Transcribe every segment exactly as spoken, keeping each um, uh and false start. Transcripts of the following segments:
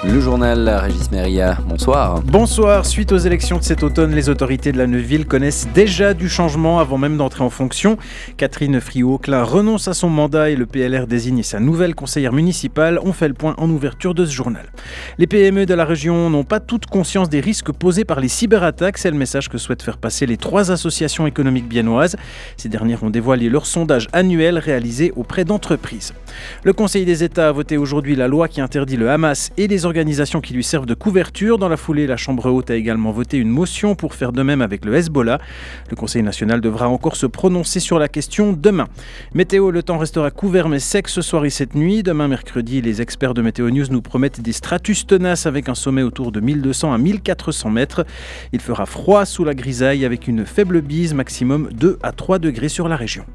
Le journal Régis Méria, bonsoir. Bonsoir. Suite aux élections de cet automne, les autorités de la Neuville connaissent déjà du changement avant même d'entrer en fonction. Catherine Friot-Auclin renonce à son mandat et le P L R désigne sa nouvelle conseillère municipale. On fait le point en ouverture de ce journal. Les P M E de la région n'ont pas toute conscience des risques posés par les cyberattaques. C'est le message que souhaitent faire passer les trois associations économiques biennoises. Ces dernières ont dévoilé leur sondage annuel réalisé auprès d'entreprises. Le Conseil des États a voté aujourd'hui la loi qui interdit le Hamas et les organisations qui lui servent de couverture. Dans la foulée, la Chambre haute a également voté une motion pour faire de même avec le Hezbollah. Le Conseil national devra encore se prononcer sur la question demain. Météo, le temps restera couvert mais sec ce soir et cette nuit. Demain mercredi, les experts de Météo News nous promettent des stratus tenaces avec un sommet autour de mille deux cents à mille quatre cents mètres. Il fera froid sous la grisaille avec une faible bise, maximum deux à trois degrés sur la région.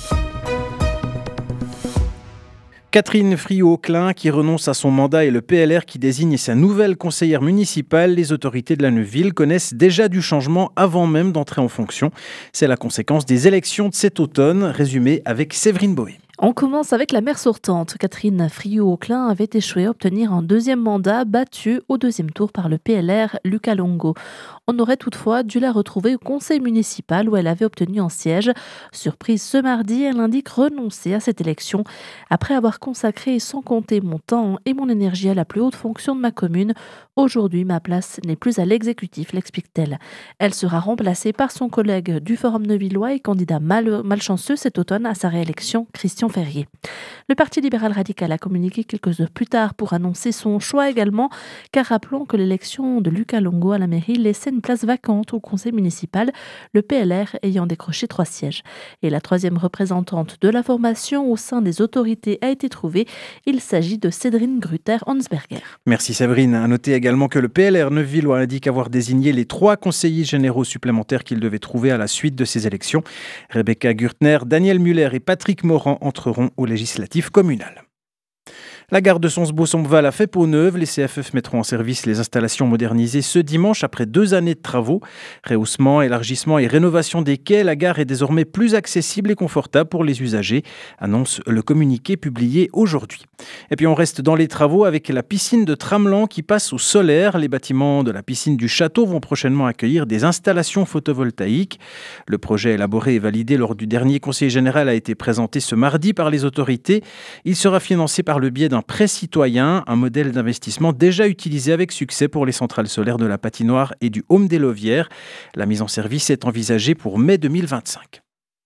Catherine Friot-Auclin qui renonce à son mandat et le P L R qui désigne sa nouvelle conseillère municipale. Les autorités de la Neuville connaissent déjà du changement avant même d'entrer en fonction. C'est la conséquence des élections de cet automne, résumé avec Séverine Boé. On commence avec la maire sortante. Catherine Friot-Auclin avait échoué à obtenir un deuxième mandat, battu au deuxième tour par le P L R Lucas Longo. On aurait toutefois dû la retrouver au conseil municipal où elle avait obtenu un siège. Surprise ce mardi, elle indique renoncer à cette élection. Après avoir consacré sans compter mon temps et mon énergie à la plus haute fonction de ma commune, aujourd'hui ma place n'est plus à l'exécutif, l'explique-t-elle. Elle sera remplacée par son collègue du Forum neuvillois et candidat mal, malchanceux cet automne à sa réélection, Christian Ferrier. Le Parti libéral radical a communiqué quelques heures plus tard pour annoncer son choix également, car rappelons que l'élection de Lucas Longo à la mairie laissait une place vacante au conseil municipal, le P L R ayant décroché trois sièges. Et la troisième représentante de la formation au sein des autorités a été trouvée. Il s'agit de Cédrine Gruter-Hansberger. Merci Séverine. À noter également que le P L R neuvillois indique avoir désigné les trois conseillers généraux supplémentaires qu'il devait trouver à la suite de ces élections. Rebecca Gürtner, Daniel Muller et Patrick Morand entreront au législatif communal. La gare de Sonsbeau-Sompval a fait peau neuve. Les C F F mettront en service les installations modernisées ce dimanche après deux années de travaux. Rehaussement, élargissement et rénovation des quais, la gare est désormais plus accessible et confortable pour les usagers, annonce le communiqué publié aujourd'hui. Et puis on reste dans les travaux avec la piscine de Tramelan qui passe au solaire. Les bâtiments de la piscine du château vont prochainement accueillir des installations photovoltaïques. Le projet élaboré et validé lors du dernier conseil général a été présenté ce mardi par les autorités. Il sera financé par le biais d'un prêt citoyen, un modèle d'investissement déjà utilisé avec succès pour les centrales solaires de la Patinoire et du Haume des Lovières. La mise en service est envisagée pour mai deux mille vingt-cinq.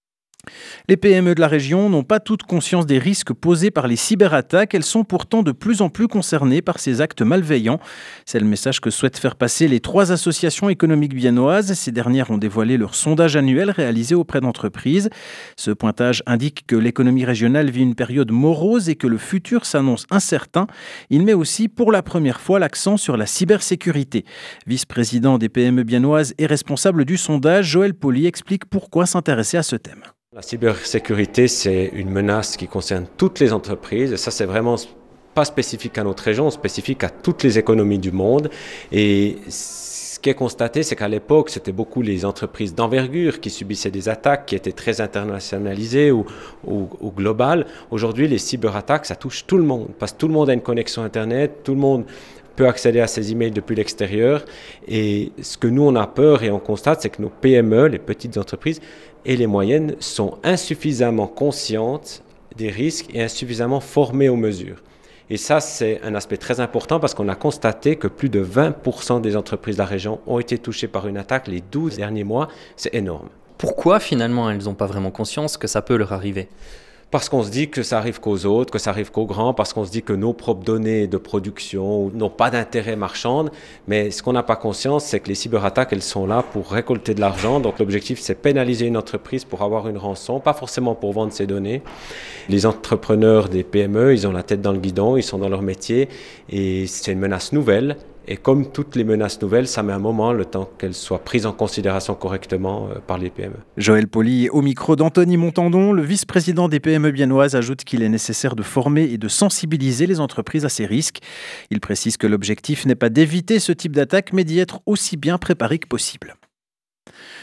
Les P M E de la région n'ont pas toute conscience des risques posés par les cyberattaques. Elles sont pourtant de plus en plus concernées par ces actes malveillants. C'est le message que souhaitent faire passer les trois associations économiques biennoises. Ces dernières ont dévoilé leur sondage annuel réalisé auprès d'entreprises. Ce pointage indique que l'économie régionale vit une période morose et que le futur s'annonce incertain. Il met aussi pour la première fois l'accent sur la cybersécurité. Vice-président des P M E biennoises et responsable du sondage, Joël Poli explique pourquoi s'intéresser à ce thème. La cybersécurité, c'est une menace qui concerne toutes les entreprises. Et ça, c'est vraiment pas spécifique à notre région, spécifique à toutes les économies du monde. Et ce qui est constaté, c'est qu'à l'époque, c'était beaucoup les entreprises d'envergure qui subissaient des attaques qui étaient très internationalisées ou, ou, ou globales. Aujourd'hui, les cyberattaques, ça touche tout le monde parce que tout le monde a une connexion Internet, tout le monde peut accéder à ses emails depuis l'extérieur. Et ce que nous, on a peur et on constate, c'est que nos P M E, les petites entreprises et les moyennes, sont insuffisamment conscientes des risques et insuffisamment formées aux mesures. Et ça, c'est un aspect très important parce qu'on a constaté que plus de vingt pour cent des entreprises de la région ont été touchées par une attaque les douze derniers mois. C'est énorme. Pourquoi finalement elles n'ont pas vraiment conscience que ça peut leur arriver ? Parce qu'on se dit que ça arrive qu'aux autres, que ça arrive qu'aux grands, parce qu'on se dit que nos propres données de production n'ont pas d'intérêt marchand. Mais ce qu'on n'a pas conscience, c'est que les cyberattaques, elles sont là pour récolter de l'argent. Donc l'objectif, c'est pénaliser une entreprise pour avoir une rançon, pas forcément pour vendre ses données. Les entrepreneurs des P M E, ils ont la tête dans le guidon, ils sont dans leur métier et c'est une menace nouvelle. Et comme toutes les menaces nouvelles, ça met un moment, le temps qu'elles soient prises en considération correctement par les P M E. Joël Poli au micro d'Anthony Montandon. Le vice-président des P M E biennoises ajoute qu'il est nécessaire de former et de sensibiliser les entreprises à ces risques. Il précise que l'objectif n'est pas d'éviter ce type d'attaque, mais d'y être aussi bien préparé que possible.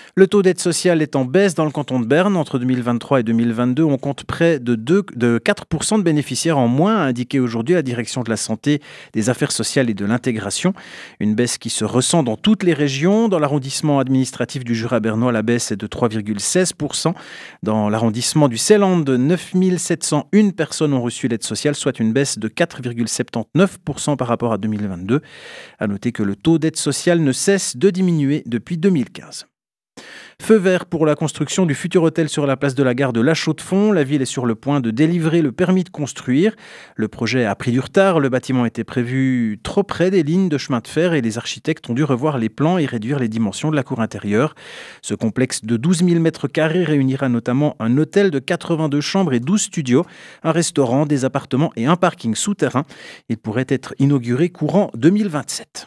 Le taux d'aide sociale est en baisse dans le canton de Berne. Entre deux mille vingt-trois et deux mille vingt-deux, on compte près de, deux, de quatre pour cent de bénéficiaires en moins, a indiqué aujourd'hui la direction de la santé, des affaires sociales et de l'intégration. Une baisse qui se ressent dans toutes les régions. Dans l'arrondissement administratif du Jura bernois, la baisse est de trois virgule seize pour cent. Dans l'arrondissement du Seeland, neuf mille sept cent un personnes ont reçu l'aide sociale, soit une baisse de quatre virgule soixante-dix-neuf pour cent par rapport à deux mille vingt-deux. À noter que le taux d'aide sociale ne cesse de diminuer depuis deux mille quinze. Feu vert pour la construction du futur hôtel sur la place de la gare de La Chaux-de-Fonds. La ville est sur le point de délivrer le permis de construire. Le projet a pris du retard. Le bâtiment était prévu trop près des lignes de chemin de fer et les architectes ont dû revoir les plans et réduire les dimensions de la cour intérieure. Ce complexe de douze mille mètres carrés réunira notamment un hôtel de quatre-vingt-deux chambres et douze studios, un restaurant, des appartements et un parking souterrain. Il pourrait être inauguré courant deux mille vingt-sept.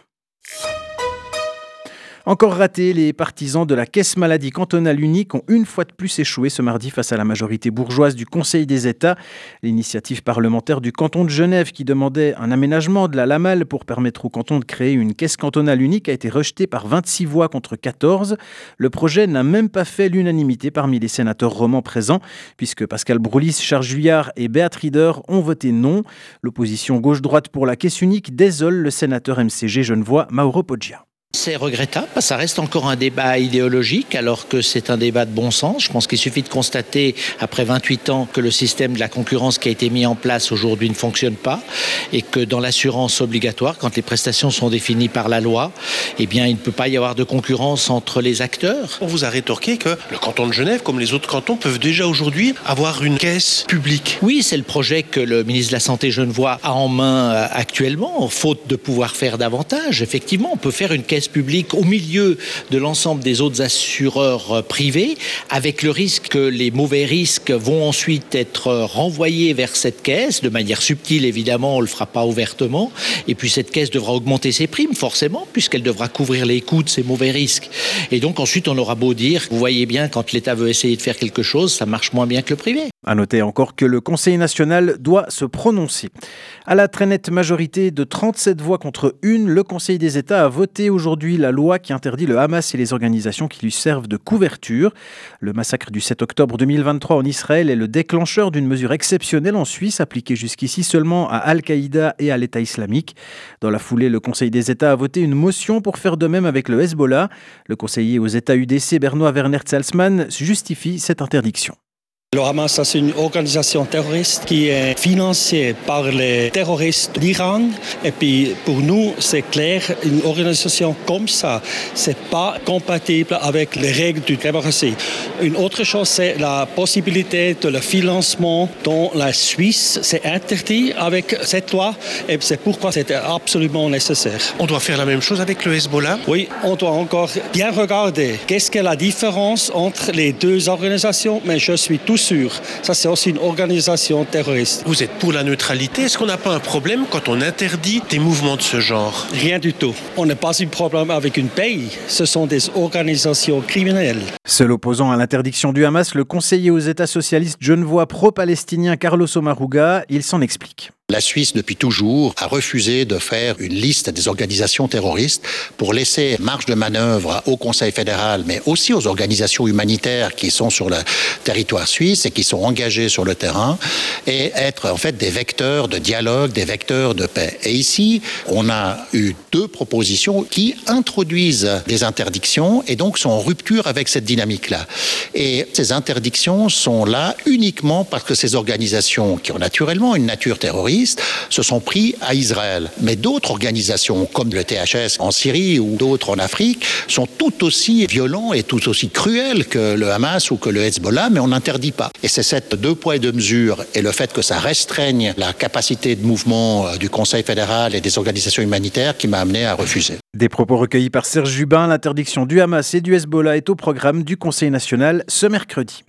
Encore raté, les partisans de la caisse maladie cantonale unique ont une fois de plus échoué ce mardi face à la majorité bourgeoise du Conseil des États. L'initiative parlementaire du canton de Genève qui demandait un aménagement de la Lamal pour permettre au canton de créer une caisse cantonale unique a été rejetée par vingt-six voix contre quatorze. Le projet n'a même pas fait l'unanimité parmi les sénateurs romans présents, puisque Pascal Broulis, Charles Juillard et Beat Rieder ont voté non. L'opposition gauche-droite pour la caisse unique désole le sénateur M C G genevois Mauro Poggia. C'est regrettable, parce que ça reste encore un débat idéologique alors que c'est un débat de bon sens. Je pense qu'il suffit de constater, après vingt-huit ans, que le système de la concurrence qui a été mis en place aujourd'hui ne fonctionne pas et que dans l'assurance obligatoire, quand les prestations sont définies par la loi, eh bien, il ne peut pas y avoir de concurrence entre les acteurs. On vous a rétorqué que le canton de Genève, comme les autres cantons, peuvent déjà aujourd'hui avoir une caisse publique. Oui, c'est le projet que le ministre de la Santé genevois a en main actuellement, faute de pouvoir faire davantage. Effectivement, on peut faire une caisse public au milieu de l'ensemble des autres assureurs privés, avec le risque que les mauvais risques vont ensuite être renvoyés vers cette caisse, de manière subtile évidemment, on ne le fera pas ouvertement, et puis cette caisse devra augmenter ses primes forcément, puisqu'elle devra couvrir les coûts de ces mauvais risques. Et donc ensuite on aura beau dire, vous voyez bien quand l'État veut essayer de faire quelque chose, ça marche moins bien que le privé. À noter encore que le Conseil national doit se prononcer. À la très nette majorité de trente-sept voix contre une, le Conseil des États a voté aujourd'hui la loi qui interdit le Hamas et les organisations qui lui servent de couverture. Le massacre du sept octobre deux mille vingt-trois en Israël est le déclencheur d'une mesure exceptionnelle en Suisse, appliquée jusqu'ici seulement à Al-Qaïda et à l'État islamique. Dans la foulée, le Conseil des États a voté une motion pour faire de même avec le Hezbollah. Le conseiller aux États U D C, Bernois Werner Zalsman, justifie cette interdiction. Le Hamas, c'est une organisation terroriste qui est financée par les terroristes d'Iran. Et puis, pour nous, c'est clair, une organisation comme ça, c'est pas compatible avec les règles du démocratie. Une autre chose, c'est la possibilité de le financement dans la Suisse. C'est interdit avec cette loi et c'est pourquoi c'était absolument nécessaire. On doit faire la même chose avec le Hezbollah? Oui, on doit encore bien regarder qu'est-ce qu'est la différence entre les deux organisations, mais je suis tout sûr. Ça, c'est aussi une organisation terroriste. Vous êtes pour la neutralité. Est-ce qu'on n'a pas un problème quand on interdit des mouvements de ce genre? Rien du tout. On n'a pas un problème avec un pays. Ce sont des organisations criminelles. Seul opposant à l'interdiction du Hamas, le conseiller aux États socialistes genevois pro-palestinien Carlos Omaruga, il s'en explique. La Suisse, depuis toujours, a refusé de faire une liste des organisations terroristes pour laisser marge de manœuvre au Conseil fédéral, mais aussi aux organisations humanitaires qui sont sur le territoire suisse et qui sont engagées sur le terrain, et être en fait des vecteurs de dialogue, des vecteurs de paix. Et ici, on a eu deux propositions qui introduisent des interdictions et donc sont en rupture avec cette dynamique-là. Et ces interdictions sont là uniquement parce que ces organisations, qui ont naturellement une nature terroriste, se sont pris à Israël. Mais d'autres organisations, comme le T H S en Syrie ou d'autres en Afrique, sont tout aussi violents et tout aussi cruels que le Hamas ou que le Hezbollah, mais on n'interdit pas. Et c'est cette deux poids et deux mesures et le fait que ça restreigne la capacité de mouvement du Conseil fédéral et des organisations humanitaires qui m'a amené à refuser. Des propos recueillis par Serge Jubin, l'interdiction du Hamas et du Hezbollah est au programme du Conseil national ce mercredi.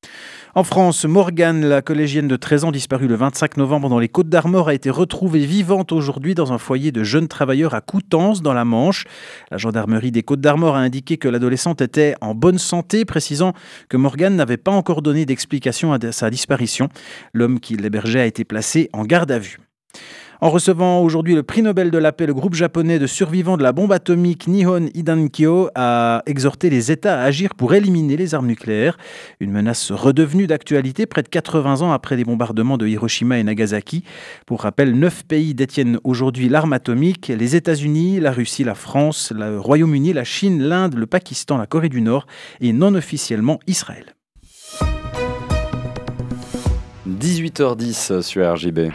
En France, Morgane, la collégienne de treize ans disparue le vingt-cinq novembre dans les Côtes-d'Armor, a été retrouvée vivante aujourd'hui dans un foyer de jeunes travailleurs à Coutances, dans la Manche. La gendarmerie des Côtes-d'Armor a indiqué que l'adolescente était en bonne santé, précisant que Morgane n'avait pas encore donné d'explication à sa disparition. L'homme qui l'hébergeait a été placé en garde à vue. En recevant aujourd'hui le prix Nobel de la paix, le groupe japonais de survivants de la bombe atomique Nihon Hidankyo a exhorté les États à agir pour éliminer les armes nucléaires. Une menace redevenue d'actualité près de quatre-vingts ans après les bombardements de Hiroshima et Nagasaki. Pour rappel, neuf pays détiennent aujourd'hui l'arme atomique. Les États-Unis, la Russie, la France, le Royaume-Uni, la Chine, l'Inde, le Pakistan, la Corée du Nord et non officiellement Israël. dix-huit heures dix sur R J B.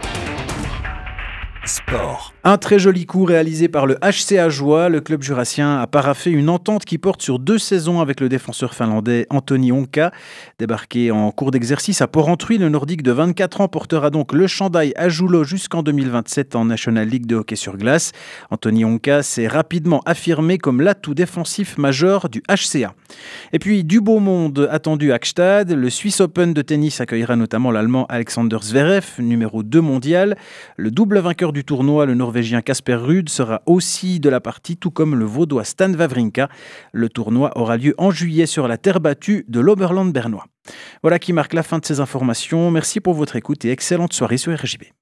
Sport. Un très joli coup réalisé par le H C A Joie. Le club jurassien a paraphé une entente qui porte sur deux saisons avec le défenseur finlandais Anthony Honka. Débarqué en cours d'exercice à Porrentruy, le Nordique de vingt-quatre ans portera donc le chandail à Joulot jusqu'en deux mille vingt-sept en National League de hockey sur glace. Anthony Honka s'est rapidement affirmé comme l'atout défensif majeur du H C A. Et puis du beau monde attendu à Gstaad. Le Swiss Open de tennis accueillera notamment l'Allemand Alexander Zverev, numéro deux mondial. Le double vainqueur du tournoi, le Norvégien Casper Ruud, sera aussi de la partie, tout comme le Vaudois Stan Wawrinka. Le tournoi aura lieu en juillet sur la terre battue de l'Oberland bernois. Voilà qui marque la fin de ces informations. Merci pour votre écoute et excellente soirée sur R J B.